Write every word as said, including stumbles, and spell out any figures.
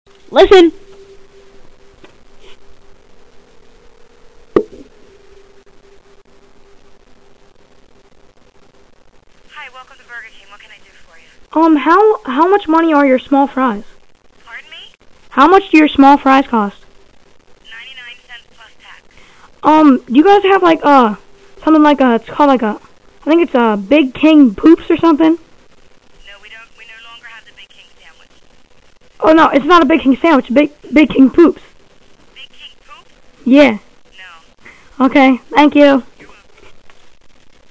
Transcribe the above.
Listen. Hi, welcome to Burger King. What can I do for you? Um, how how much money are your small fries? Pardon me? How much do your small fries cost? ninety-nine cents plus tax. Um, do you guys have like uh something like a it's called like a I think it's a Big King Poops or something? No, we don't. We no longer have the Big King sandwich. Oh no, it's not a Big King sandwich. Big Big King Poops. Big King poop? Yeah. No. Okay. Thank you.